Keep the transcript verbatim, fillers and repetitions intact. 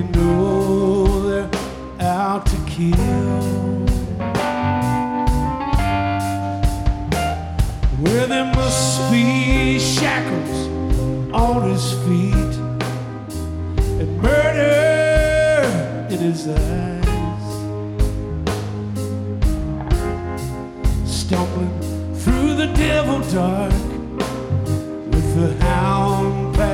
you know they're out to kill. Well, there must be shackles on his feet and murder in his eyes, stumbling through the devil dark with the hound